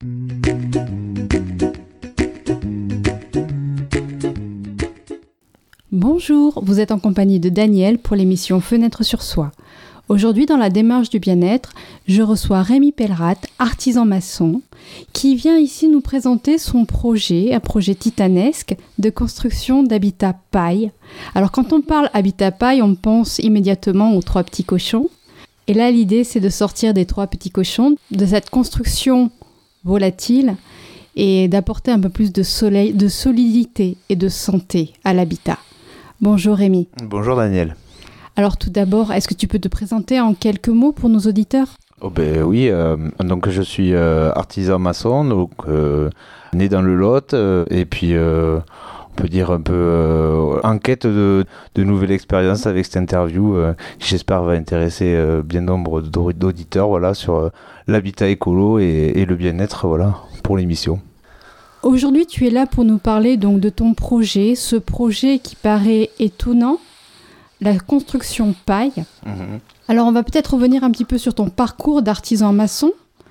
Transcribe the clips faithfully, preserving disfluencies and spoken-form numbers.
Bonjour, vous êtes en compagnie de Daniel pour l'émission Fenêtre sur Soi. Aujourd'hui, dans la démarche du bien-être, je reçois Rémi Pellerat, artisan maçon, qui vient ici nous présenter son projet, un projet titanesque de construction d'habitat paille. Alors quand on parle habitat paille, on pense immédiatement aux trois petits cochons. Et là, l'idée, c'est de sortir des trois petits cochons, de cette construction volatile, et d'apporter un peu plus de soleil, de solidité et de santé à l'habitat. Bonjour Rémi. Bonjour Daniel. Alors tout d'abord, est-ce que tu peux te présenter en quelques mots pour nos auditeurs ? Oh ben oui, euh, donc je suis euh, artisan maçon, donc euh, né dans le Lot, euh, et puis euh, on peut dire un peu euh, en quête de, de nouvelles expériences avec cette interview, euh, qui j'espère va intéresser euh, bien nombre d'auditeurs, voilà, sur euh, l'habitat écolo et, et le bien-être, voilà, pour l'émission. Aujourd'hui, tu es là pour nous parler donc de ton projet, ce projet qui paraît étonnant, la construction paille. Mmh. Alors, on va peut-être revenir un petit peu sur ton parcours d'artisan maçon.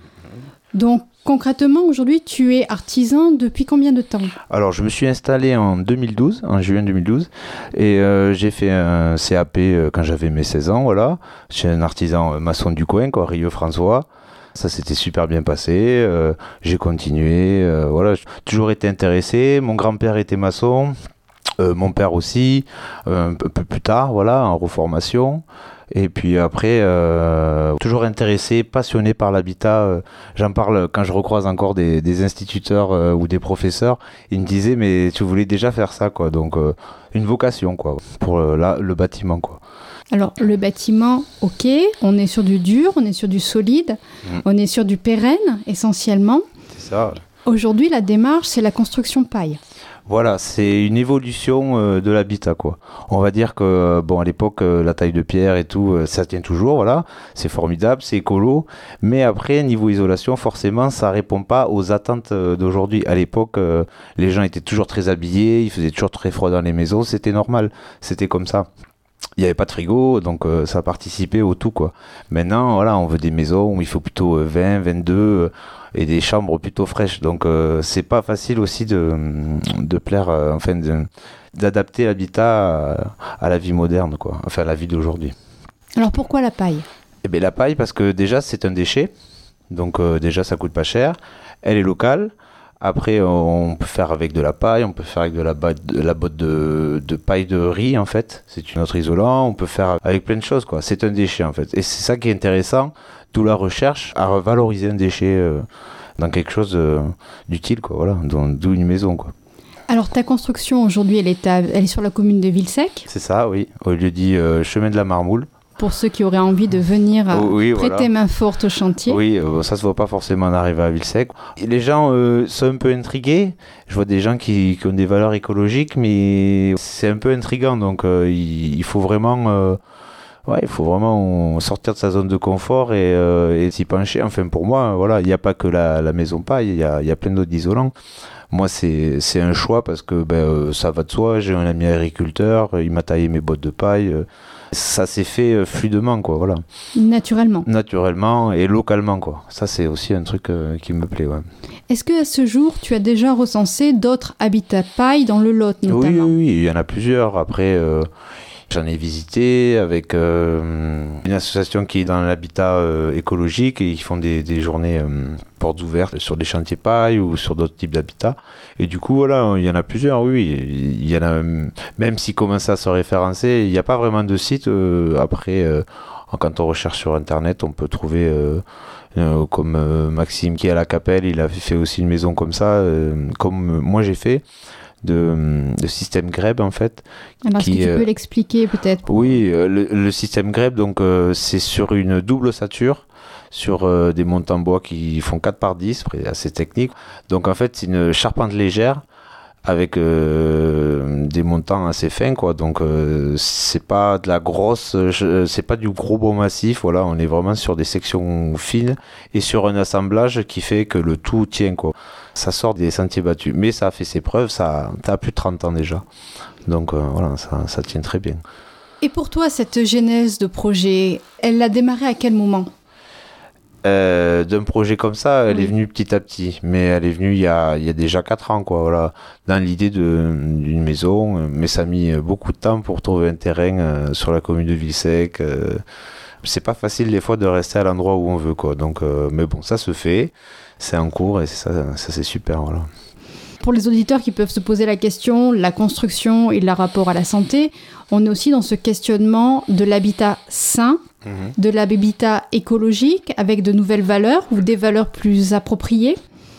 Mmh. Donc, concrètement, aujourd'hui, tu es artisan depuis combien de temps ? Alors, je me suis installé en deux mille douze, en juin deux mille douze, et euh, j'ai fait un C A P euh, quand j'avais mes seize ans, voilà. Je suis un artisan maçon du coin, quoi, Rieux-François. Ça s'était super bien passé, euh, j'ai continué, euh, voilà, j'ai toujours été intéressé. Mon grand-père était maçon, euh, mon père aussi, euh, un peu plus tard, voilà, en reformation. Et puis après, euh, toujours intéressé, passionné par l'habitat. Euh, j'en parle quand je recroise encore des, des instituteurs euh, ou des professeurs. Ils me disaient, mais tu voulais déjà faire ça, quoi. Donc, euh, une vocation, quoi, pour euh, la, le bâtiment, quoi. Alors, le bâtiment, ok, on est sur du dur, on est sur du solide, mmh. on est sur du pérenne, essentiellement. C'est ça. Aujourd'hui, la démarche, c'est la construction paille. Voilà, c'est une évolution euh, de l'habitat, quoi. On va dire que, bon, à l'époque, euh, la taille de pierre et tout, euh, ça tient toujours, voilà. C'est formidable, c'est écolo. Mais après, niveau isolation, forcément, ça répond pas aux attentes euh, d'aujourd'hui. À l'époque, euh, les gens étaient toujours très habillés, il faisait toujours très froid dans les maisons, c'était normal, c'était comme ça. Il n'y avait pas de frigo, donc euh, ça participait au tout, quoi. Maintenant, voilà, on veut des maisons où il faut plutôt euh, vingt, vingt-deux euh, et des chambres plutôt fraîches. Donc, euh, c'est pas facile aussi de, de plaire, euh, enfin, de, d'adapter l'habitat à, à la vie moderne, quoi. Enfin, à la vie d'aujourd'hui. Alors, pourquoi la paille ? Eh bien, la paille, parce que déjà, c'est un déchet. Donc, euh, déjà, ça coûte pas cher. Elle est locale. Après, on peut faire avec de la paille, on peut faire avec de la, ba- de la botte de, de paille de riz, en fait. C'est un autre isolant. On peut faire avec plein de choses, quoi. C'est un déchet, en fait. Et c'est ça qui est intéressant, d'où la recherche à revaloriser un déchet euh, dans quelque chose euh, d'utile, quoi. Voilà, d'où une maison, quoi. Alors, ta construction, aujourd'hui, elle est, à, elle est sur la commune de Villesèque ? C'est ça, oui. Au lieu dit euh, chemin de la Marmoule. Pour ceux qui auraient envie de venir oh, oui, prêter voilà. main forte au chantier. Oui, euh, ça se voit pas forcément en arrivant à Villesèque. Les gens euh, sont un peu intrigués. Je vois des gens qui, qui ont des valeurs écologiques, mais c'est un peu intriguant. Donc, euh, il, il faut vraiment, euh, ouais, il faut vraiment sortir de sa zone de confort et, euh, et s'y pencher. Enfin, pour moi, voilà, il n'y a pas que la, la maison paille. Il y a, il y a plein d'autres isolants. Moi, c'est, c'est un choix parce que ben, euh, ça va de soi. J'ai un ami agriculteur, il m'a taillé mes bottes de paille. Euh, ça s'est fait euh, fluidement, quoi, voilà. Naturellement. Naturellement et localement, quoi. Ça, c'est aussi un truc euh, qui me plaît, ouais. Est-ce qu'à ce jour, tu as déjà recensé d'autres habitats paille dans le Lot, notamment ? Oui, oui, oui, il y en a plusieurs. Après, euh, j'en ai visité avec euh, une association qui est dans l'habitat euh, écologique et qui font des, des journées euh, portes ouvertes sur des chantiers paille ou sur d'autres types d'habitats. Et du coup, voilà, il y en a plusieurs, oui. Il y en a, même s'ils commencent à se référencer, il n'y a pas vraiment de site. Euh, après, euh, quand on recherche sur Internet, on peut trouver... Euh, Euh, comme euh, Maxime qui est à la Capelle, il a fait aussi une maison comme ça, euh, comme euh, moi j'ai fait, de, de système Greb en fait. Alors est-ce que tu euh, peux l'expliquer peut-être ? Oui, euh, le, le système Greb, donc euh, c'est sur une double ossature, sur euh, des montants bois qui font quatre par dix, assez technique. Donc en fait c'est une charpente légère avec euh, des montants assez fins, quoi. Donc euh, c'est pas de la grosse, euh, c'est pas du gros bois massif, voilà, on est vraiment sur des sections fines et sur un assemblage qui fait que le tout tient, quoi. Ça sort des sentiers battus, mais ça a fait ses preuves, ça, ça a plus de trente ans déjà, donc euh, voilà, ça, ça tient très bien. Et pour toi, cette genèse de projet, elle a démarré à quel moment ? Euh, d'un projet comme ça, elle oui. est venue petit à petit, mais elle est venue il y a, il y a déjà quatre ans, quoi, voilà, dans l'idée de, d'une maison, mais ça a mis beaucoup de temps pour trouver un terrain euh, sur la commune de Villesèque. Euh, c'est pas facile des fois de rester à l'endroit où on veut, quoi, donc, euh, mais bon, ça se fait, c'est en cours et c'est ça, ça c'est super, voilà. Pour les auditeurs qui peuvent se poser la question, la construction et le rapport à la santé, on est aussi dans ce questionnement de l'habitat sain, mmh. de l'habitat écologique avec de nouvelles valeurs ou des valeurs plus appropriées.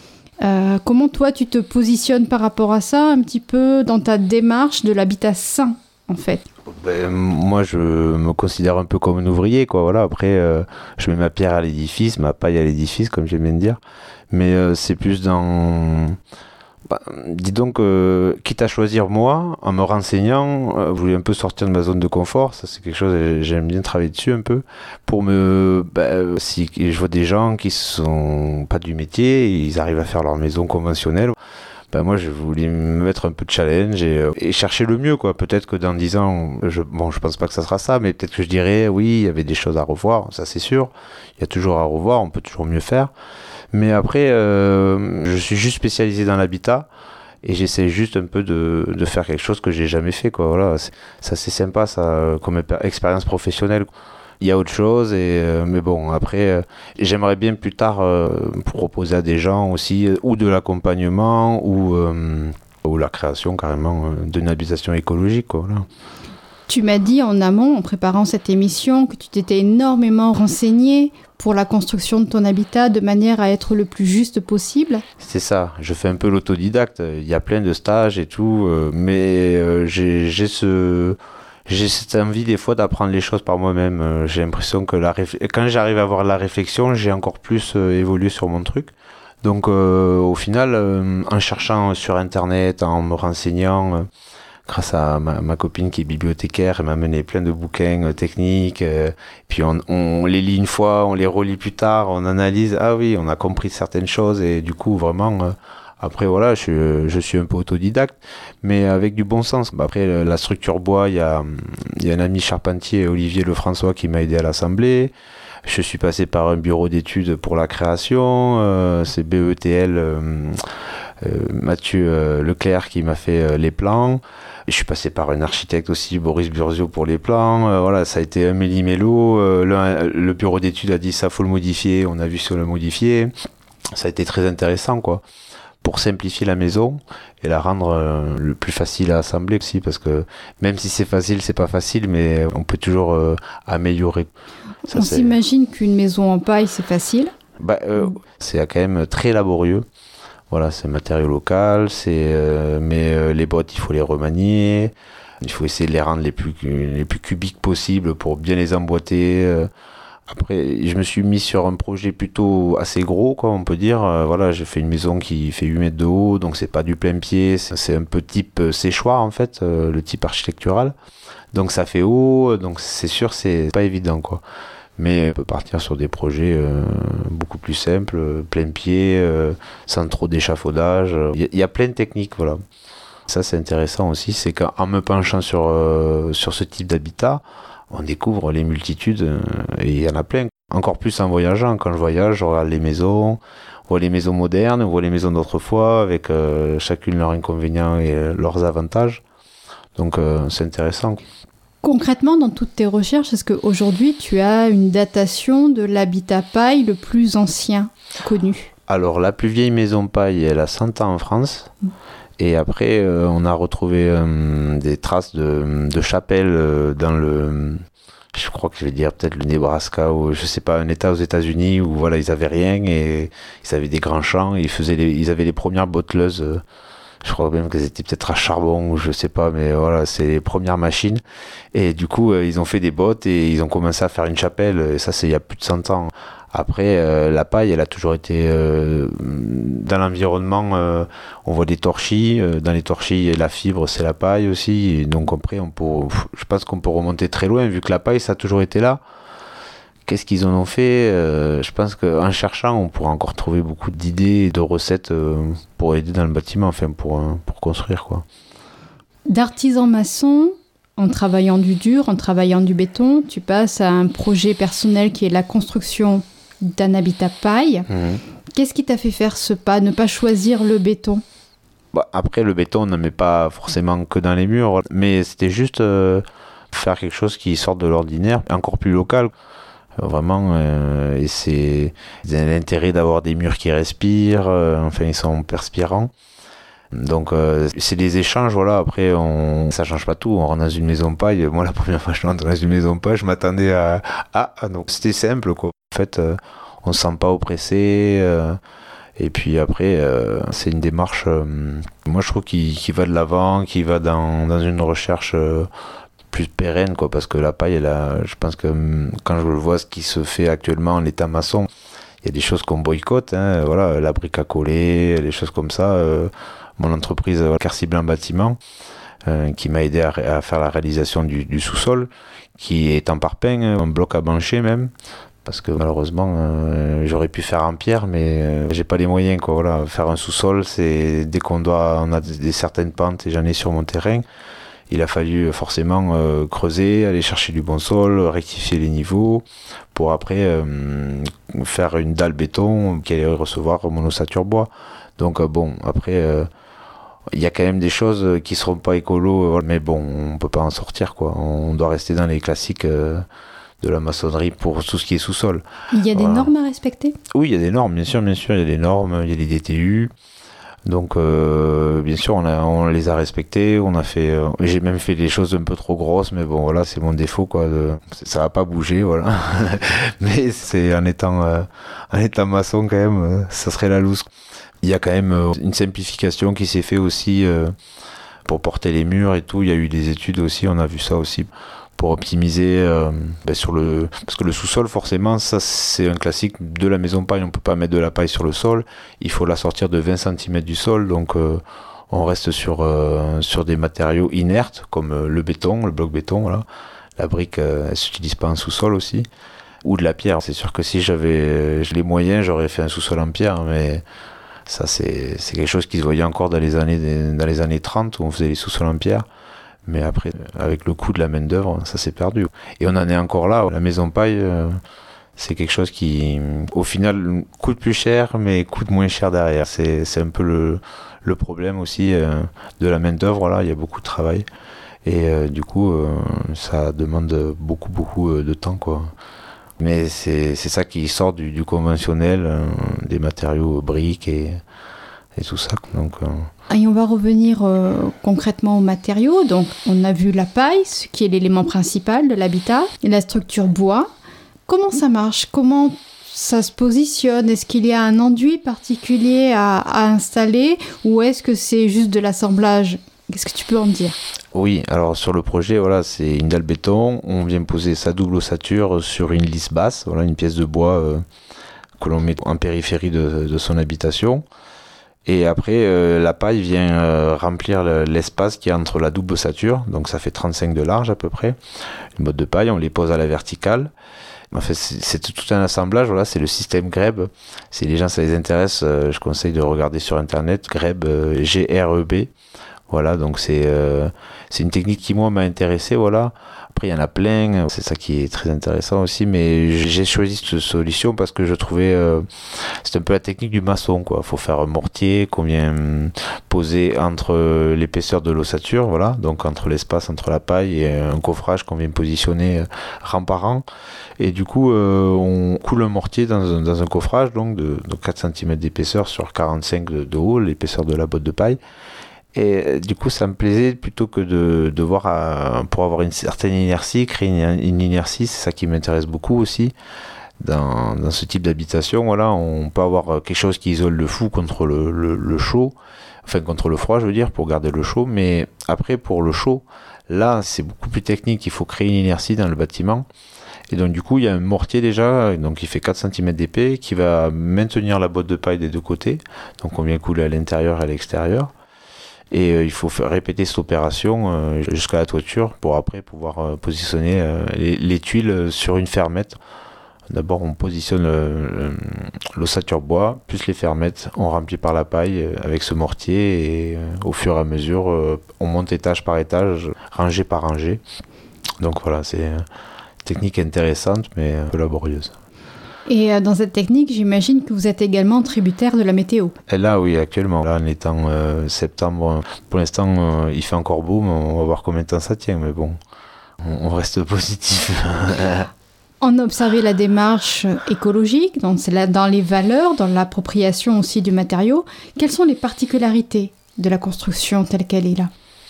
Euh, comment toi tu te positionnes par rapport à ça, un petit peu dans ta démarche de l'habitat sain en fait? Ben, moi je me considère un peu comme un ouvrier, quoi, voilà. Après euh, je mets ma pierre à l'édifice, ma paille à l'édifice comme j'aime bien dire, mais euh, c'est plus dans... Bah, dis donc, euh, quitte à choisir moi, en me renseignant, euh, je voulais un peu sortir de ma zone de confort, ça c'est quelque chose, j'aime bien travailler dessus un peu, pour me, bah, si je vois des gens qui sont pas du métier, ils arrivent à faire leur maison conventionnelle, bah, moi je voulais me mettre un peu de challenge et, et chercher le mieux, quoi. Peut-être que dans dix ans, je, bon je pense pas que ça sera ça, mais peut-être que je dirais, oui, il y avait des choses à revoir, ça c'est sûr, il y a toujours à revoir, on peut toujours mieux faire. Mais après, euh, je suis juste spécialisé dans l'habitat et j'essaie juste un peu de, de faire quelque chose que j'ai jamais fait, quoi. Voilà, c'est, ça c'est sympa, ça, comme expérience professionnelle. Il y a autre chose, et, euh, mais bon, après, euh, j'aimerais bien plus tard euh, proposer à des gens aussi, euh, ou de l'accompagnement, ou, euh, ou la création carrément euh, d'une habitation écologique, quoi, voilà. Tu m'as dit en amont, en préparant cette émission, que tu t'étais énormément renseigné pour la construction de ton habitat de manière à être le plus juste possible. C'est ça, je fais un peu l'autodidacte, il y a plein de stages et tout, euh, mais euh, j'ai, j'ai, ce, j'ai cette envie des fois d'apprendre les choses par moi-même. Euh, j'ai l'impression que la réf... quand j'arrive à avoir la réflexion, j'ai encore plus euh, évolué sur mon truc. Donc euh, au final, euh, en cherchant sur Internet, en me renseignant... Euh, grâce à ma, ma copine qui est bibliothécaire, elle m'a amené plein de bouquins euh, techniques, euh, puis on, on les lit une fois, on les relit plus tard, on analyse, ah oui, on a compris certaines choses, et du coup vraiment, euh, après voilà, je, je suis un peu autodidacte, mais avec du bon sens. Après la structure bois, il y a, y a un ami charpentier, Olivier Lefrançois, qui m'a aidé à l'assembler. Je suis passé par un bureau d'études pour la création, euh, c'est B E T L, euh, euh, Mathieu euh, Leclerc qui m'a fait euh, les plans. Je suis passé par un architecte aussi, Boris Burzio, pour les plans. Euh, voilà, ça a été un méli-mélo. Euh, le, le bureau d'études a dit ça, faut le modifier. On a vu sur le modifier. Ça a été très intéressant, quoi, pour simplifier la maison et la rendre euh, le plus facile à assembler aussi, parce que même si c'est facile, c'est pas facile, mais on peut toujours euh, améliorer. Ça, on c'est... s'imagine qu'une maison en paille, c'est facile. Bah, euh, mmh. C'est quand même très laborieux. Voilà, c'est un matériau local, c'est, euh, mais euh, les bottes, il faut les remanier. Il faut essayer de les rendre les plus, les plus cubiques possibles pour bien les emboîter. Euh. Après, je me suis mis sur un projet plutôt assez gros, quoi, on peut dire. Euh, voilà, j'ai fait une maison qui fait huit mètres de haut, donc c'est pas du plein pied, c'est, c'est un peu type séchoir, en fait, euh, le type architectural. Donc ça fait haut, donc c'est sûr, c'est pas évident, quoi. Mais on peut partir sur des projets euh, beaucoup plus simples, euh, plein pied, euh, sans trop d'échafaudage. Il y, y a plein de techniques, voilà. Ça, c'est intéressant aussi, c'est qu'en me penchant sur, euh, sur ce type d'habitat, on découvre les multitudes, euh, et il y en a plein. Encore plus en voyageant. Quand je voyage, je regarde les maisons, on voit les maisons modernes, on voit les maisons d'autrefois, avec euh, chacune leurs inconvénients et euh, leurs avantages. Donc, euh, c'est intéressant. Concrètement, dans toutes tes recherches, est-ce qu'aujourd'hui, tu as une datation de l'habitat paille le plus ancien connu ? Alors, la plus vieille maison paille, elle a cent ans en France. Mmh. Et après, euh, on a retrouvé euh, des traces de, de chapelles euh, dans le... Je crois que je vais dire peut-être le Nebraska, ou je sais pas, un état aux États-Unis où voilà, ils avaient rien et ils avaient des grands champs et ils, faisaient les, ils avaient les premières botteleuses... Euh, je crois même qu'elles étaient peut-être à charbon ou je sais pas, mais voilà, c'est les premières machines. Et du coup, euh, ils ont fait des bottes et ils ont commencé à faire une chapelle. Et ça, c'est il y a plus de cent ans. Après, euh, la paille, elle a toujours été euh, dans l'environnement. Euh, on voit des torchis. Euh, dans les torchis, la fibre, c'est la paille aussi. Et donc après, on peut, je pense qu'on peut remonter très loin, vu que la paille, ça a toujours été là. Qu'est-ce qu'ils en ont fait ? euh, Je pense qu'en cherchant, on pourra encore trouver beaucoup d'idées et de recettes euh, pour aider dans le bâtiment, enfin pour, euh, pour construire, quoi. D'artisan maçon, en travaillant du dur, en travaillant du béton, tu passes à un projet personnel qui est la construction d'un habitat paille. Mmh. Qu'est-ce qui t'a fait faire ce pas, ne pas choisir le béton ? Bah, après, le béton, on ne met pas forcément que dans les murs, mais c'était juste euh, faire quelque chose qui sorte de l'ordinaire, encore plus local. Vraiment, euh, et c'est l'intérêt d'avoir des murs qui respirent, euh, enfin ils sont perspirants. Donc euh, c'est des échanges, voilà. Après, on, ça change pas tout. On rentre dans une maison paille. Moi, la première fois que je rentre dans une maison paille, je m'attendais à ah, ah donc c'était simple quoi. En fait, euh, on se sent pas oppressé. Euh, et puis après, euh, c'est une démarche. Euh, moi, je trouve qui qui va de l'avant, qui va dans dans une recherche euh, plus pérenne quoi. Parce que la paille, elle a, je pense que quand je vois ce qui se fait actuellement en état maçon, il y a des choses qu'on boycotte. Hein, voilà, la brique à coller, les choses comme ça. Euh, Mon entreprise Carcy Blanc Bâtiment, euh, qui m'a aidé à, à faire la réalisation du, du sous-sol, qui est en parpaing, un bloc à bancher même, parce que malheureusement, euh, j'aurais pu faire en pierre, mais euh, j'ai pas les moyens, quoi. Voilà, faire un sous-sol, c'est dès qu'on doit, on a des, des certaines pentes, et j'en ai sur mon terrain. Il a fallu forcément euh, creuser, aller chercher du bon sol, rectifier les niveaux, pour après euh, faire une dalle béton qui allait recevoir mon ossature bois. Donc euh, bon, après. Euh, Il y a quand même des choses qui seront pas écolo, mais bon, on peut pas en sortir, quoi. On doit rester dans les classiques euh, de la maçonnerie pour tout ce qui est sous-sol. Il y a des voilà. normes à respecter ? Oui, il y a des normes, bien sûr, bien sûr. Il y a des normes, il y a des D T U. Donc, euh, bien sûr, on, a, on les a respectées. On a fait, euh, j'ai même fait des choses un peu trop grosses, mais bon, voilà, c'est mon défaut, quoi. De, ça va pas bouger, voilà. Mais c'est en étant, euh, en étant maçon, quand même, euh, ça serait la loose. Il y a quand même une simplification qui s'est fait aussi euh, pour porter les murs et tout. Il y a eu des études aussi, on a vu ça aussi, pour optimiser euh, ben sur le... Parce que le sous-sol, forcément, ça c'est un classique de la maison paille. On ne peut pas mettre de la paille sur le sol. Il faut la sortir de vingt centimètres du sol. Donc euh, on reste sur, euh, sur des matériaux inertes, comme euh, le béton, le bloc béton. Voilà. La brique, euh, elle ne s'utilise pas en sous-sol aussi. Ou de la pierre. C'est sûr que si j'avais les moyens, j'aurais fait un sous-sol en pierre, mais... Ça, c'est, c'est quelque chose qui se voyait encore dans les années, dans les années trente, où on faisait les sous-sols en pierre. Mais après, avec le coût de la main-d'œuvre, ça s'est perdu. Et on en est encore là. La maison paille, euh, c'est quelque chose qui, au final, coûte plus cher, mais coûte moins cher derrière. C'est, c'est un peu le, le problème aussi euh, de la main-d'œuvre. Là, il y a beaucoup de travail. Et euh, du coup, euh, ça demande beaucoup, beaucoup euh, de temps, quoi. Mais c'est, c'est ça qui sort du, du conventionnel, euh, des matériaux briques et, et tout ça. Donc, euh... Et on va revenir euh, concrètement aux matériaux. Donc, on a vu la paille, ce qui est l'élément principal de l'habitat, et la structure bois. Comment ça marche ? Comment ça se positionne ? Est-ce qu'il y a un enduit particulier à, à installer ou est-ce que c'est juste de l'assemblage ? Qu'est-ce que tu peux en dire ? Oui, alors sur le projet, voilà, c'est une dalle béton. On vient poser sa double ossature sur une lisse basse, voilà, une pièce de bois euh, que l'on met en périphérie de, de son habitation. Et après, euh, la paille vient euh, remplir le, l'espace qui est entre la double ossature. Donc ça fait trente-cinq de large à peu près. Une botte de paille, on les pose à la verticale. En fait, c'est, c'est tout un assemblage, voilà, c'est le système Greb. Si les gens, ça les intéresse, euh, je conseille de regarder sur Internet, Greb, euh, G R E B. Voilà, donc c'est, euh, c'est une technique qui, moi, m'a intéressé, voilà. Après, il y en a plein, c'est ça qui est très intéressant aussi, mais j'ai choisi cette solution parce que je trouvais, euh, c'est un peu la technique du maçon, quoi. Il faut faire un mortier qu'on vient poser entre l'épaisseur de l'ossature, voilà, donc entre l'espace entre la paille et un coffrage qu'on vient positionner rang par rang. Et du coup, euh, on coule un mortier dans un, dans un coffrage, donc de, de quatre centimètres d'épaisseur sur quarante-cinq de, de haut, l'épaisseur de la botte de paille. Et du coup, ça me plaisait plutôt que de, de voir, euh, pour avoir une certaine inertie, créer une, une inertie, c'est ça qui m'intéresse beaucoup aussi. Dans, dans ce type d'habitation, voilà, on peut avoir quelque chose qui isole le flou contre le, le, le chaud, enfin contre le froid, je veux dire, pour garder le chaud. Mais après, pour le chaud, là, c'est beaucoup plus technique. Il faut créer une inertie dans le bâtiment. Et donc, du coup, il y a un mortier déjà, donc il fait quatre centimètres d'épais, qui va maintenir la botte de paille des deux côtés. Donc, on vient couler à l'intérieur et à l'extérieur. Et euh, il faut faire répéter cette opération euh, jusqu'à la toiture pour après pouvoir euh, positionner euh, les, les tuiles sur une fermette. D'abord, on positionne euh, l'ossature bois, plus les fermettes, on remplit par la paille euh, avec ce mortier et euh, au fur et à mesure, euh, on monte étage par étage, rangée par rangée. Donc voilà, c'est une technique intéressante mais un peu laborieuse. Et euh, dans cette technique, j'imagine que vous êtes également tributaire de la météo. Et là, oui, actuellement. Là, on est en euh, septembre. Pour l'instant, euh, il fait encore beau, mais on va voir combien de temps ça tient. Mais bon, on, on reste positif. On a observé la démarche écologique, donc c'est là dans les valeurs, dans l'appropriation aussi du matériau. Quelles sont les particularités de la construction telle qu'elle est là?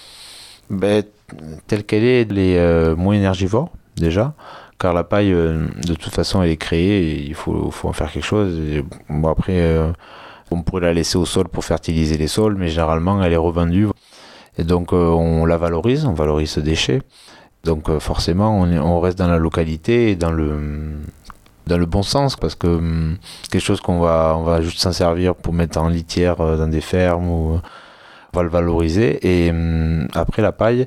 Ben, telle qu'elle est, elle est euh, moins énergivore, déjà. Car la paille, euh, de toute façon, elle est créée, et il faut, faut en faire quelque chose. Et, bon, après, euh, on pourrait la laisser au sol pour fertiliser les sols, mais généralement, elle est revendue. Et donc, euh, on la valorise, on valorise ce déchet. Donc, euh, forcément, on, est, on reste dans la localité et dans le, dans le bon sens, parce que hum, quelque chose qu'on va, on va juste s'en servir pour mettre en litière euh, dans des fermes, ou, on va le valoriser. Et hum, après, la paille,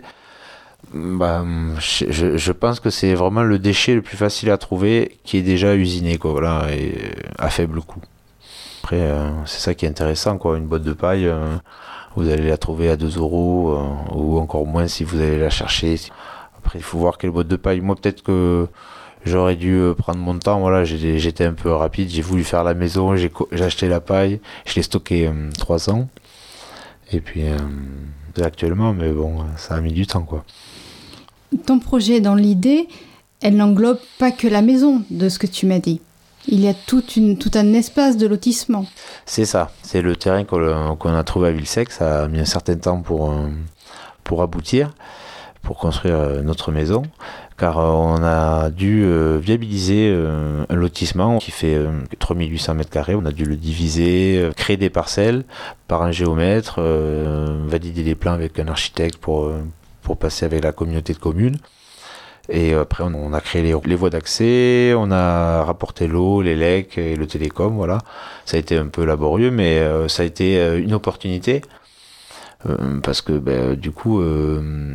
bah, je, je pense que c'est vraiment le déchet le plus facile à trouver, qui est déjà usiné, quoi, voilà, et à faible coût. Après, euh, c'est ça qui est intéressant, quoi. Une boîte de paille, euh, vous allez la trouver à deux euros, euh, ou encore moins si vous allez la chercher. Après, il faut voir quelle boîte de paille. Moi, peut-être que j'aurais dû prendre mon temps. Voilà, j'ai, j'étais un peu rapide. J'ai voulu faire la maison. J'ai, j'ai acheté la paille. Je l'ai stocké euh, trois ans. Et puis, euh, actuellement, mais bon, ça a mis du temps, quoi. Ton projet, dans l'idée, elle n'englobe pas que la maison, de ce que tu m'as dit. Il y a toute une, tout un espace de lotissement. C'est ça. C'est le terrain qu'on, qu'on a trouvé à Villesec. Ça a mis un certain temps pour, euh, pour aboutir, pour construire notre maison, car on a dû euh, viabiliser euh, un lotissement qui fait euh, trois mille huit cents mètres carrés. On a dû le diviser, euh, créer des parcelles par un géomètre, euh, valider les plans avec un architecte pour, euh, pour passer avec la communauté de communes. Et après, on, on a créé les, les voies d'accès, on a rapporté l'eau, les lecs et le télécom, voilà. Ça a été un peu laborieux, mais euh, ça a été euh, une opportunité. Euh, parce que ben, du coup euh,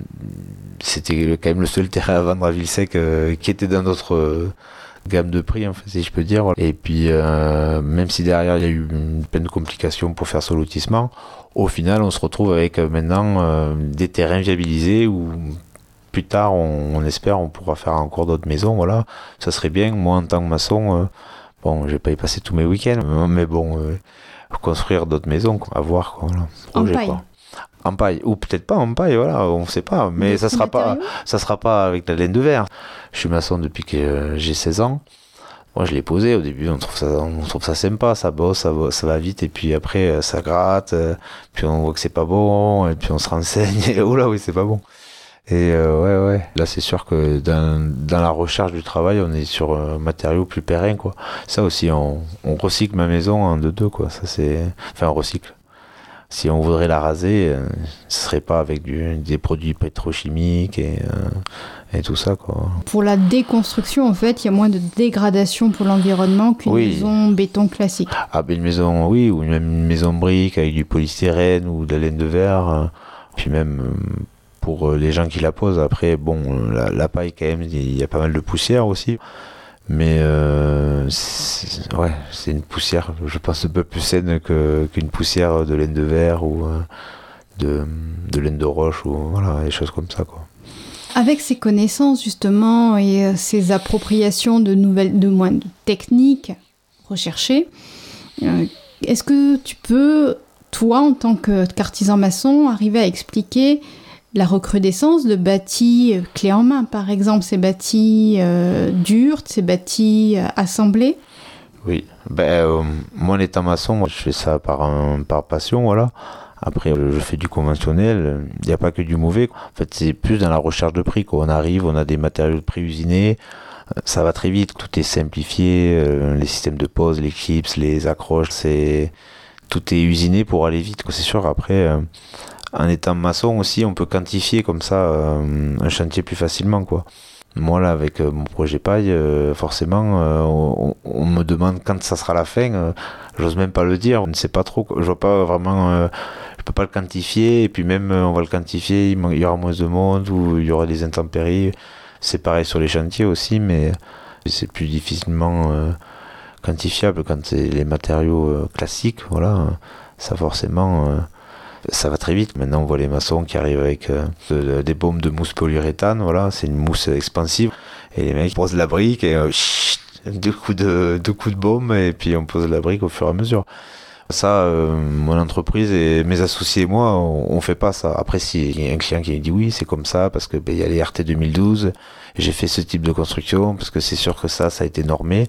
c'était quand même le seul terrain à vendre à Villesec euh, qui était dans notre euh, gamme de prix, en fait, si je peux dire. Et puis euh, même si derrière il y a eu une pleine de complications pour faire ce lotissement, au final on se retrouve avec euh, maintenant euh, des terrains viabilisés où plus tard on, on espère on pourra faire encore d'autres maisons. Voilà, ça serait bien. Moi en tant que maçon, euh, bon, je vais pas y passer tous mes week-ends, mais bon, euh, construire d'autres maisons, quoi, à voir, quoi, voilà. Projet, en paille, quoi. En paille, ou peut-être pas en paille, voilà, on ne sait pas, mais ça sera pas, ça sera pas avec la laine de verre. Je suis maçon depuis que j'ai seize ans. Moi, je l'ai posé au début, on trouve ça, on trouve ça sympa, ça bosse, ça va, ça va vite, et puis après, ça gratte, puis on voit que c'est pas bon, et puis on se renseigne, et oh là, oui, c'est pas bon. Et euh, ouais, ouais, là, c'est sûr que dans, dans la recherche du travail, on est sur un matériau plus pérenne, quoi. Ça aussi, on, on recycle ma maison en deux-deux, quoi. Ça, c'est, enfin, on recycle. Si on voudrait la raser, euh, ce serait pas avec du, des produits pétrochimiques et, euh, et tout ça, quoi. Pour la déconstruction, en fait, il y a moins de dégradation pour l'environnement qu'une oui. maison béton classique. Ah ben une maison, oui, ou même une maison brique avec du polystyrène ou de la laine de verre. Euh, puis même euh, pour les gens qui la posent, après, bon, la, la paille quand même, il y a pas mal de poussière aussi. Mais euh, c'est, ouais, c'est une poussière, je pense, un peu plus saine que, qu'une poussière de laine de verre ou euh, de, de laine de roche ou voilà, des choses comme ça, quoi. Avec ces connaissances justement et euh, ces appropriations de nouvelles, de moins de techniques recherchées, euh, est-ce que tu peux, toi, en tant que, qu'artisan maçon, arriver à expliquer la recrudescence de bâtis euh, clés en main, par exemple, ces bâtis euh, durs, ces bâtis euh, assemblés? Oui, ben, euh, moi en étant maçon, moi, je fais ça par, un, par passion, voilà. Après, je fais du conventionnel, il n'y a pas que du mauvais. En fait, c'est plus dans la recherche de prix, quoi. On arrive, on a des matériaux pré-usinés, ça va très vite, tout est simplifié, euh, les systèmes de pose, les clips, les accroches, c'est... tout est usiné pour aller vite, quoi. C'est sûr, après... Euh, en étant maçon aussi, on peut quantifier comme ça euh, un chantier plus facilement, quoi. Moi, là, avec euh, mon projet paille, euh, forcément, euh, on, on me demande quand ça sera la fin. Euh, j'ose même pas le dire, on ne sait pas trop. Je vois pas vraiment... Euh, je peux pas le quantifier. Et puis même, euh, on va le quantifier, il, il y aura moins de monde ou il y aura des intempéries. C'est pareil sur les chantiers aussi, mais c'est plus difficilement euh, quantifiable quand c'est les matériaux euh, classiques. Voilà, ça forcément... Euh, ça va très vite. Maintenant, on voit les maçons qui arrivent avec euh, de, des bombes de mousse polyuréthane. Voilà, c'est une mousse expansive. Et les mecs posent la brique et euh, chut, deux coups de, deux coups de baume et puis on pose la brique au fur et à mesure. Ça, euh, mon entreprise et mes associés et moi, on, on fait pas ça. Après, s'il y a un client qui dit oui, c'est comme ça, parce que ben, y a les R T deux mille douze, j'ai fait ce type de construction, parce que c'est sûr que ça, ça a été normé.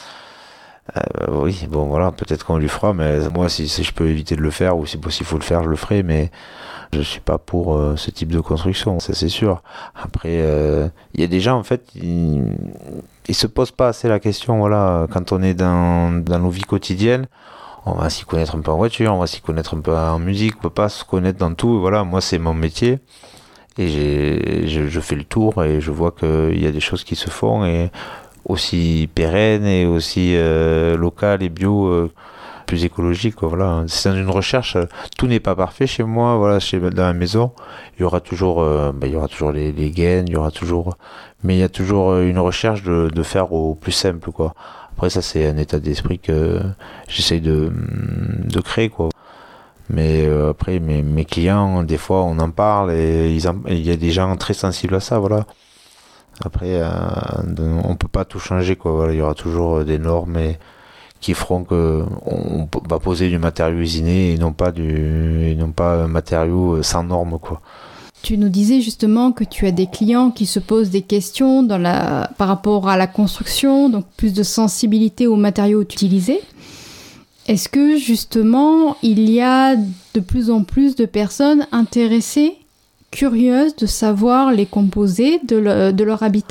Euh, oui, bon voilà, peut-être qu'on lui fera, mais moi, si, si je peux éviter de le faire, ou si s'il faut le faire, je le ferai, mais je suis pas pour euh, ce type de construction, ça c'est sûr. Après, il euh, y a des gens, en fait, ils, ils se posent pas assez la question, voilà, quand on est dans, dans nos vies quotidiennes, on va s'y connaître un peu en voiture, on va s'y connaître un peu en musique, on peut pas se connaître dans tout. Voilà, moi c'est mon métier et j'ai, je, je fais le tour et je vois qu'il y a des choses qui se font et aussi pérennes et aussi euh, locales et bio, euh, plus écologiques. Quoi, voilà. C'est dans une recherche, tout n'est pas parfait chez moi, voilà, chez, dans la maison. Il y aura toujours, euh, ben, il y aura toujours les, les gaines, il y aura toujours, mais il y a toujours une recherche de, de faire au plus simple, quoi. Après, ça, c'est un état d'esprit que j'essaye de, de créer, quoi. Mais euh, après, mes, mes clients, des fois, on en parle et il y a des gens très sensibles à ça, voilà. Après, euh, on peut pas tout changer, quoi. Voilà, il y aura toujours des normes et, qui feront que on va poser du matériau usiné et non pas, du, et non pas un matériau sans normes, quoi. Tu nous disais justement que tu as des clients qui se posent des questions dans la, par rapport à la construction, donc plus de sensibilité aux matériaux utilisés. Est-ce que justement, il y a de plus en plus de personnes intéressées, curieuses de savoir les composés de, le, de leur habitat ?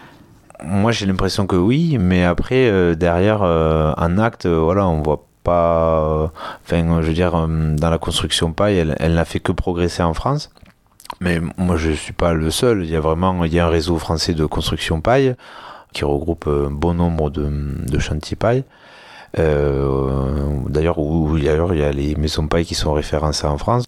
Moi, j'ai l'impression que oui, mais après, euh, derrière, euh, en acte, euh, voilà, on voit pas... Enfin, euh, je veux dire, euh, dans la construction paille, elle, elle n'a fait que progresser en France. Mais moi, je suis pas le seul. Il y a vraiment, il y a un réseau français de construction paille qui regroupe un bon nombre de, de chantiers paille. Euh, d'ailleurs, où, où d'ailleurs, il y a les maisons paille qui sont référencées en France.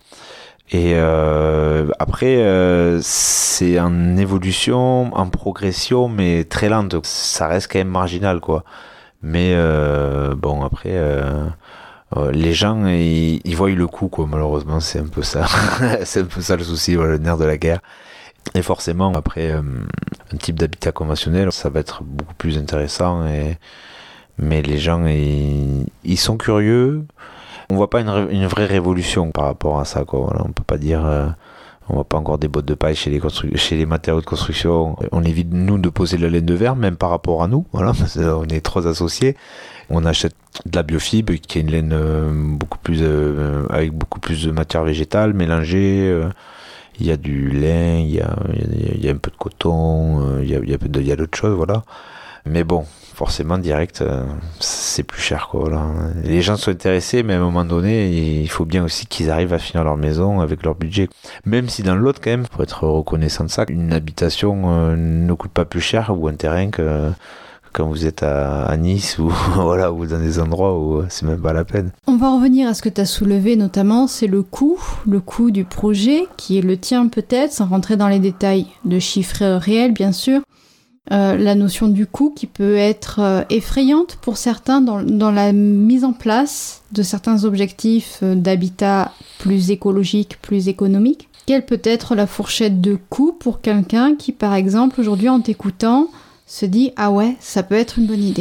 Et euh, après, euh, c'est en évolution, en progression, mais très lente. Ça reste quand même marginal, quoi. Mais euh, bon, après. Euh, Euh, les gens, ils, ils voient le coup, quoi. Malheureusement, c'est un peu ça. C'est un peu ça le souci, voilà, le nerf de la guerre. Et forcément, après, euh, un type d'habitat conventionnel, ça va être beaucoup plus intéressant. Et... Mais les gens, ils, ils sont curieux. On voit pas une, ré... une vraie révolution par rapport à ça, quoi. Voilà, on peut pas dire... Euh... On voit pas encore des bottes de paille chez les, constru... chez les matériaux de construction. On évite, nous, de poser de la laine de verre, même par rapport à nous. Voilà, parce qu'on est trois associés. On achète de la biofibre, qui est une laine euh, beaucoup plus, euh, avec beaucoup plus de matière végétale mélangée. Euh, il y a du lin, il y a, il y a, il y a un peu de coton, euh, il y a, il y a, il y a d'autres choses, voilà. Mais bon, forcément, direct, euh, c'est plus cher, quoi. Voilà. Les gens sont intéressés, mais à un moment donné, il faut bien aussi qu'ils arrivent à finir leur maison avec leur budget. Même si dans l'autre, quand même, il faut être reconnaissant de ça. Une habitation euh, ne coûte pas plus cher ou un terrain que quand vous êtes à, à Nice ou, voilà, ou dans des endroits où c'est même pas la peine. On va revenir à ce que tu as soulevé notamment, c'est le coût, le coût du projet, qui est le tien peut-être, sans rentrer dans les détails de chiffres réels, bien sûr. Euh, la notion du coût qui peut être euh, effrayante pour certains dans, dans la mise en place de certains objectifs euh, d'habitat plus écologique, plus économique. Quelle peut être la fourchette de coût pour quelqu'un qui, par exemple, aujourd'hui en t'écoutant, se dit « Ah ouais, ça peut être une bonne idée ».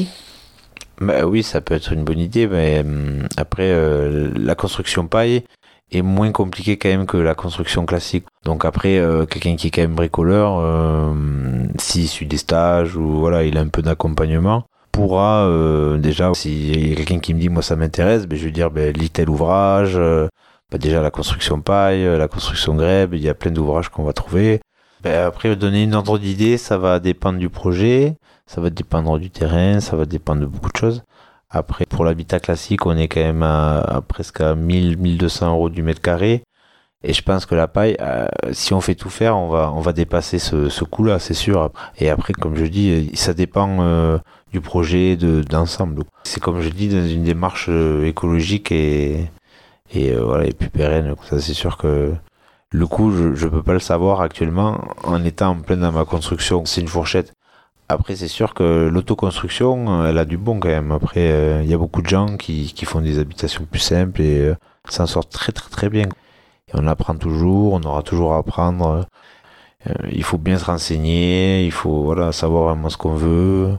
Bah oui, ça peut être une bonne idée, mais euh, après, euh, la construction paille est moins compliquée quand même que la construction classique. Donc après, euh, quelqu'un qui est quand même bricoleur, euh, s'il suit des stages ou voilà, il a un peu d'accompagnement, pourra euh, déjà, s'il y a quelqu'un qui me dit « Moi, ça m'intéresse », ben, je vais dire ben, « Lis tel ouvrage euh, ». Ben, déjà, la construction paille, la construction grèbe, il y a plein d'ouvrages qu'on va trouver. Ben, après, donner une ordre d'idée, ça va dépendre du projet, ça va dépendre du terrain, ça va dépendre de beaucoup de choses. Après, pour l'habitat classique, on est quand même à, à presque à mille à mille deux cents euros du mètre carré. Et je pense que la paille, euh, si on fait tout faire, on va, on va dépasser ce, ce coût-là, c'est sûr. Et après, comme je dis, ça dépend euh, du projet, de, d'ensemble. C'est comme je dis, dans une démarche euh, écologique et, et, euh, voilà, et plus pérenne. Ça, c'est sûr que le coût, je ne peux pas le savoir actuellement en étant en plein dans ma construction. C'est une fourchette. Après, c'est sûr que l'autoconstruction, elle a du bon quand même. Après, il euh, y a beaucoup de gens qui, qui font des habitations plus simples et euh, s'en sortent très très très bien. Et on apprend toujours, on aura toujours à apprendre. Euh, il faut bien se renseigner, il faut voilà, savoir vraiment ce qu'on veut.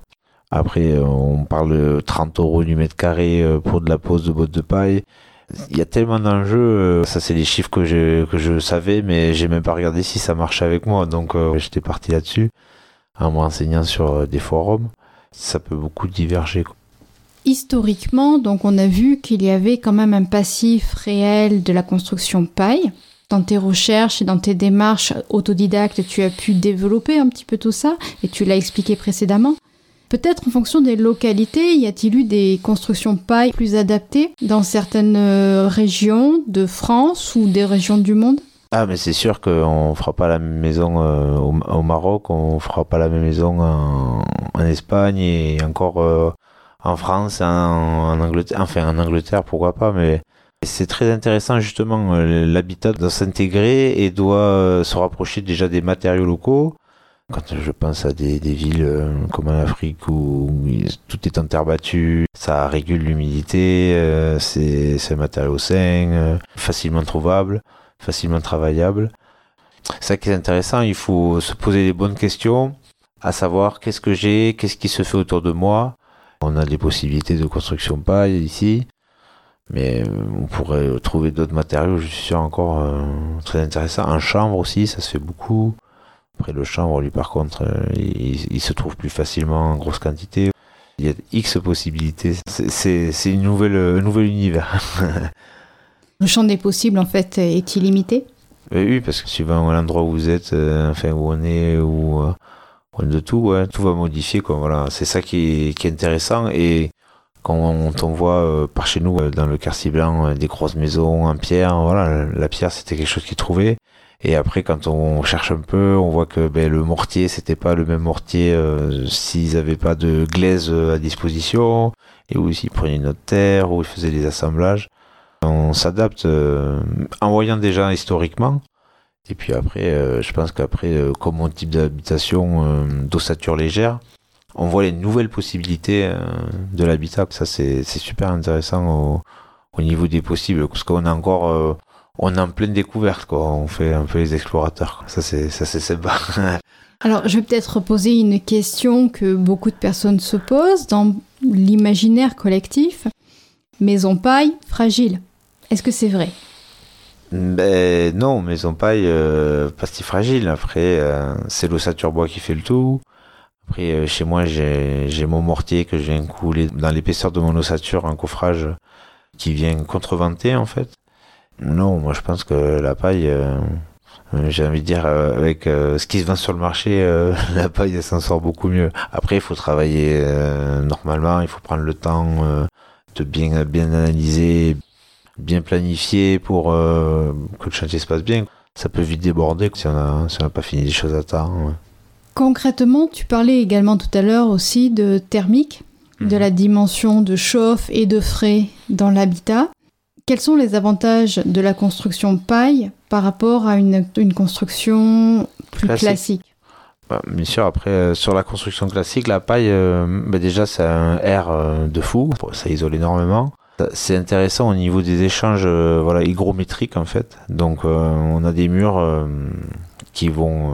Après, on parle de trente euros du mètre carré pour de la pose de bottes de paille. Il y a tellement d'enjeux. Ça, c'est les chiffres que je, que je savais, mais j'ai même pas regardé si ça marchait avec moi. Donc, euh, j'étais parti là-dessus, en me renseignant sur des forums. Ça peut beaucoup diverger, quoi. Historiquement, donc, on a vu qu'il y avait quand même un passif réel de la construction paille. Dans tes recherches et dans tes démarches autodidactes, tu as pu développer un petit peu tout ça, et tu l'as expliqué précédemment. Peut-être en fonction des localités, y a-t-il eu des constructions paille plus adaptées dans certaines régions de France ou des régions du monde ? Ah, mais c'est sûr qu'on fera pas la même maison euh, au, au Maroc, on fera pas la même maison en, en Espagne et encore euh, en France, en, en Angleterre, enfin en Angleterre, pourquoi pas, mais c'est très intéressant justement, euh, l'habitat doit s'intégrer et doit euh, se rapprocher déjà des matériaux locaux. Quand je pense à des, des villes euh, comme en Afrique où tout est en terre battue, ça régule l'humidité, euh, c'est, c'est un matériau sain, euh, facilement trouvable, facilement travaillable. C'est ça qui est intéressant, il faut se poser les bonnes questions, à savoir qu'est-ce que j'ai, qu'est-ce qui se fait autour de moi. On a des possibilités de construction paille ici, mais on pourrait trouver d'autres matériaux, je suis sûr, encore euh, très intéressants. En chambre aussi, ça se fait beaucoup. Après, le chanvre, lui, par contre, euh, il, il se trouve plus facilement en grosse quantité. Il y a X possibilités. C'est, c'est, c'est une nouvelle, un nouvel univers. Le champ des possibles, en fait, est illimité ? Oui, parce que suivant l'endroit où vous êtes, euh, enfin, où on est, où, euh, on de tout, ouais, tout va modifier, quoi. Voilà. C'est ça qui est, qui est intéressant. Et quand on, on voit euh, par chez nous, euh, dans le quartier blanc, euh, des grosses maisons en pierre, voilà, la pierre, c'était quelque chose qu'ils trouvaient. Et après, quand on cherche un peu, on voit que ben, le mortier, c'était pas le même mortier euh, s'ils avaient pas de glaise à disposition, et où ils prenaient une autre terre, où ils faisaient des assemblages. On s'adapte euh, en voyant déjà historiquement. Et puis après, euh, je pense qu'après, euh, comme mon type d'habitation euh, d'ossature légère, on voit les nouvelles possibilités euh, de l'habitat. Ça, c'est, c'est super intéressant au, au niveau des possibles, parce qu'on a encore... Euh, on est en pleine découverte, quoi. On fait un peu les explorateurs, quoi. Ça, c'est, ça, c'est sympa. Alors, je vais peut-être poser une question que beaucoup de personnes se posent dans l'imaginaire collectif. Maison paille, fragile. Est-ce que c'est vrai ? Ben non, maison paille, euh, pas si fragile. Après, euh, c'est l'ossature bois qui fait le tout. Après, euh, chez moi, j'ai, j'ai mon mortier que je viens couler dans l'épaisseur de mon ossature, un coffrage qui vient contreventer, en fait. Non, moi je pense que la paille, euh, j'ai envie de dire, euh, avec euh, ce qui se vend sur le marché, euh, la paille elle s'en sort beaucoup mieux. Après, il faut travailler euh, normalement, il faut prendre le temps euh, de bien, bien analyser, bien planifier pour euh, que le chantier se passe bien. Ça peut vite déborder si on a, si on n'a pas fini les choses à temps. Ouais. Concrètement, tu parlais également tout à l'heure aussi de thermique, mmh. de la dimension de chauffe et de frais dans l'habitat. Quels sont les avantages de la construction paille par rapport à une, une construction plus classique, classique bah, bien sûr, après, euh, sur la construction classique, la paille, euh, bah, déjà, c'est un air euh, de fou, ça isole énormément. C'est intéressant au niveau des échanges euh, voilà, hygrométriques, en fait. Donc, euh, on a des murs euh, qui vont euh,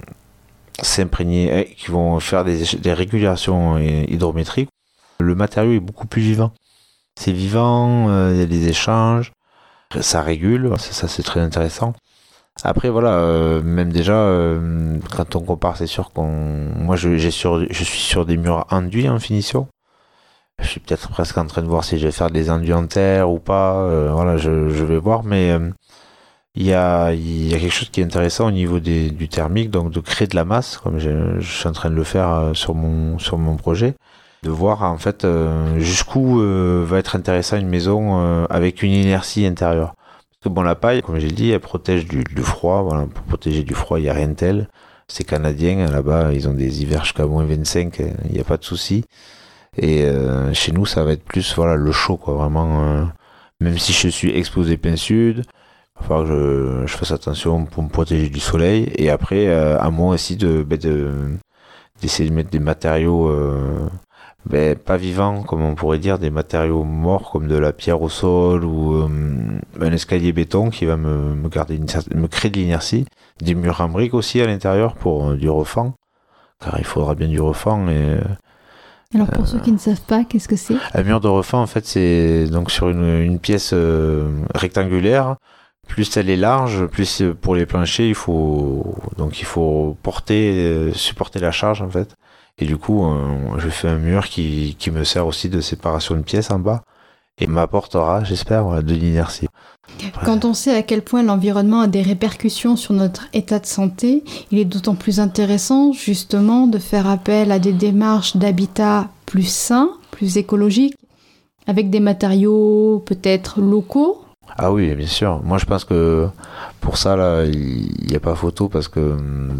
s'imprégner, qui vont faire des, des régulations hydrométriques. Le matériau est beaucoup plus vivant. C'est vivant, il euh, y a des échanges, ça régule, ça, ça c'est très intéressant. Après voilà, euh, même déjà, euh, quand on compare, c'est sûr qu'on... Moi je, j'ai sur, je suis sur des murs enduits en finition. Je suis peut-être presque en train de voir si je vais faire des enduits en terre ou pas, euh, voilà, je, je vais voir, mais il euh, y, a, y a quelque chose qui est intéressant au niveau des, du thermique, donc de créer de la masse, comme je, je suis en train de le faire euh, sur, mon, sur mon projet. De voir en fait euh, jusqu'où euh, va être intéressant une maison euh, avec une inertie intérieure. Parce que bon, la paille, comme j'ai dit, elle protège du, du froid. Voilà, pour protéger du froid, il n'y a rien de tel. C'est canadien, là-bas, ils ont des hivers jusqu'à moins vingt-cinq, il n'y a pas de souci. Et euh, chez nous, ça va être plus voilà, le chaud, quoi, vraiment. Euh, même si je suis exposé plein sud, il va falloir que je, je fasse attention pour me protéger du soleil. Et après, euh, à moi aussi de, de, de, d'essayer de mettre des matériaux... Euh, Ben, pas vivants, comme on pourrait dire, des matériaux morts comme de la pierre au sol ou euh, un escalier béton qui va me, me, garder une, me créer de l'inertie. Des murs en briques aussi à l'intérieur pour euh, du refend, car il faudra bien du refend. Et, Alors pour euh, ceux qui ne savent pas, qu'est-ce que c'est ? Un mur de refend, en fait, c'est donc sur une, une pièce euh, rectangulaire. Plus elle est large, plus pour les planchers, il faut donc il faut porter, euh, supporter la charge en fait. Et du coup, euh, je fais un mur qui, qui me sert aussi de séparation de pièces en bas et m'apportera, j'espère, de l'inertie. Quand on sait à quel point l'environnement a des répercussions sur notre état de santé, il est d'autant plus intéressant justement de faire appel à des démarches d'habitat plus sains, plus écologiques, avec des matériaux peut-être locaux. Ah oui, bien sûr. Moi, je pense que pour ça, là, il n'y a pas photo parce que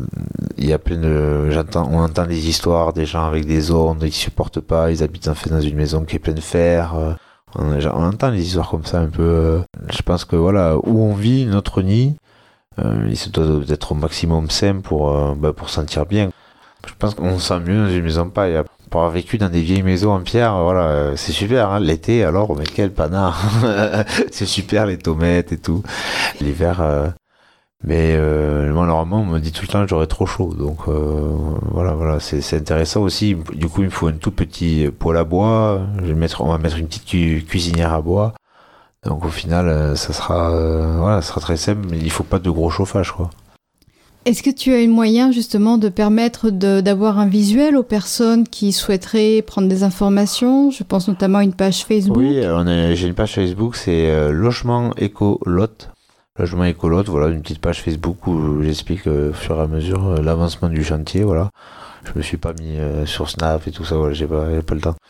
il y a plein de, j'entends, on entend des histoires des gens avec des ondes, ils supportent pas, ils habitent en fait dans une maison qui est pleine de fer. On, on entend des histoires comme ça un peu. Je pense que voilà, où on vit, notre nid, euh, il se doit être au maximum sain pour, euh, bah, pour sentir bien. Je pense qu'on se sent mieux dans une maison paille. Pour avoir vécu dans des vieilles maisons en pierre, voilà, c'est super. Hein. L'été, alors, mais quel panard. C'est super, les tomates et tout. L'hiver, euh, mais euh, moi, normalement, on me dit tout le temps que j'aurais trop chaud. Donc, euh, voilà, voilà, c'est, c'est intéressant aussi. Du coup, il me faut un tout petit poêle à bois. Je vais mettre, on va mettre une petite cu- cuisinière à bois. Donc, au final, ça sera, euh, voilà, ça sera très simple, mais il faut pas de gros chauffage, quoi. Est-ce que tu as un moyen justement de permettre de, d'avoir un visuel aux personnes qui souhaiteraient prendre des informations ? Je pense notamment à une page Facebook. Oui, on a, j'ai une page Facebook, c'est euh, Logement Écolotte. Logement Écolotte, voilà, une petite page Facebook où j'explique euh, au fur et à mesure euh, l'avancement du chantier, voilà. Je me suis pas mis euh, sur Snap et tout ça, voilà, j'ai pas, j'ai pas le temps.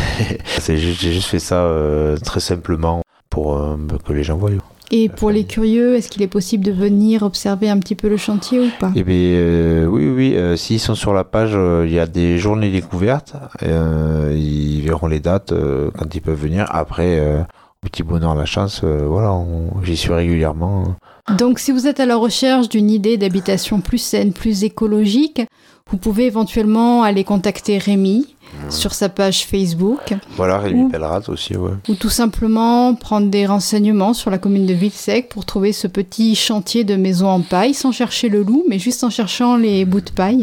c'est juste, j'ai juste fait ça euh, très simplement pour euh, que les gens voient. Et pour les curieux, est-ce qu'il est possible de venir observer un petit peu le chantier ou pas ? Eh bien, euh, oui, oui. Euh, s'ils sont sur la page, euh, il y a des journées découvertes. Euh, ils verront les dates euh, quand ils peuvent venir. Après, euh, au petit bonheur la chance, euh, voilà, on, j'y suis régulièrement. Donc, si vous êtes à la recherche d'une idée d'habitation plus saine, plus écologique, vous pouvez éventuellement aller contacter Rémi mmh. sur sa page Facebook. Voilà, Rémi ou, Pellerat aussi, ouais. Ou tout simplement prendre des renseignements sur la commune de Villesèque pour trouver ce petit chantier de maison en paille, sans chercher le loup, mais juste en cherchant les bouts de paille.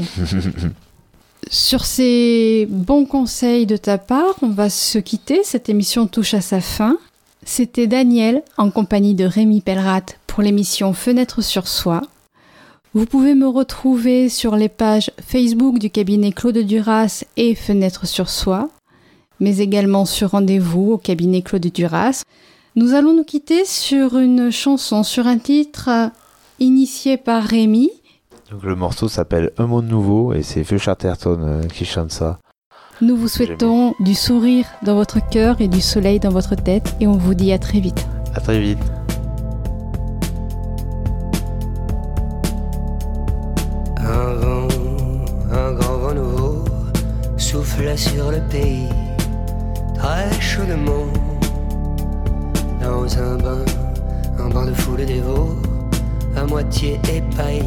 Sur ces bons conseils de ta part, on va se quitter. Cette émission touche à sa fin. C'était Daniel, en compagnie de Rémi Pellerat, pour l'émission Fenêtre sur Soi. Vous pouvez me retrouver sur les pages Facebook du cabinet Claude Duras et Fenêtre sur Soi, mais également sur Rendez-vous au cabinet Claude Duras. Nous allons nous quitter sur une chanson, sur un titre initié par Rémi. Donc le morceau s'appelle Un monde nouveau et c'est Feu Chatterton euh, qui chante ça. Nous vous souhaitons du sourire dans votre cœur et du soleil dans votre tête et on vous dit à très vite. À très vite. Un vent, un grand vent nouveau soufflait sur le pays, très chaudement. Dans un bain, un bain de foule dévot, à moitié épaillis.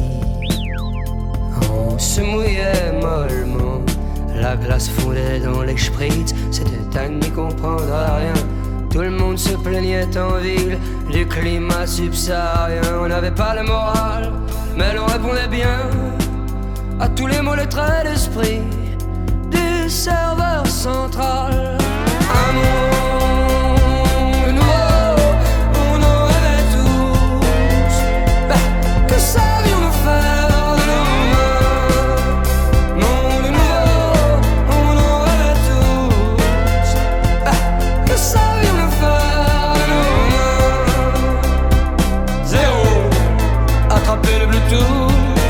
On se mouillait mollement, la glace fondait dans les spritz, c'était à n'y comprendre à rien. Tout le monde se plaignait en ville du climat subsaharien. On n'avait pas le moral, mais l'on répondait bien à tous les mots, les traits d'esprit du serveur central. Un monde nouveau où on rêvait tous. Ben, que savions-nous faire de nos mains? Monde nouveau où on rêvait tous. Ben, que savions-nous faire de nos mains? Zéro, attraper le Bluetooth.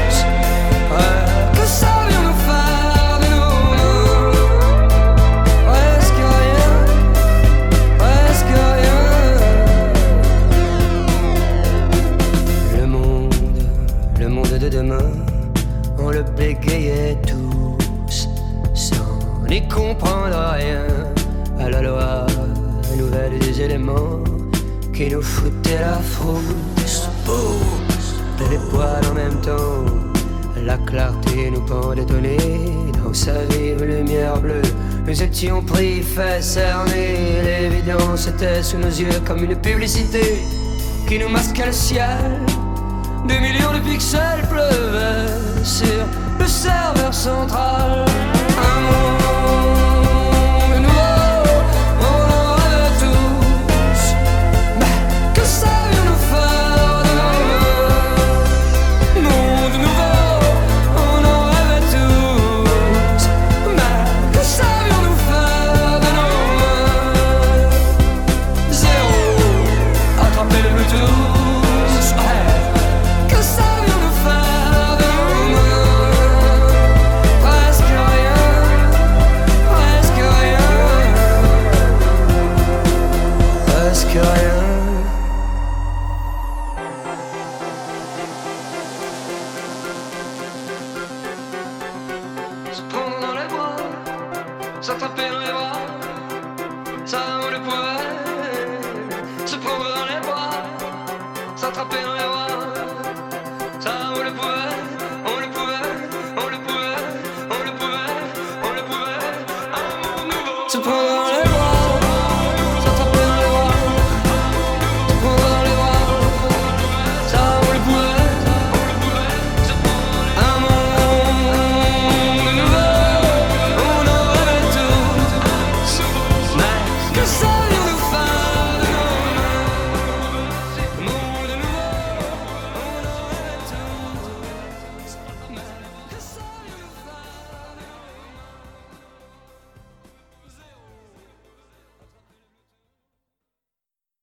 On le bégayait tous sans n'y comprendre rien à la loi nouvelle des éléments qui nous foutaient la frousse. Et les poils en même temps, la clarté nous pendait au nez. Dans sa vive lumière bleue, nous étions pris, fait cerner. L'évidence était sous nos yeux comme une publicité qui nous masquait le ciel. Des millions de pixels pleuvaient sur le serveur central. Un monde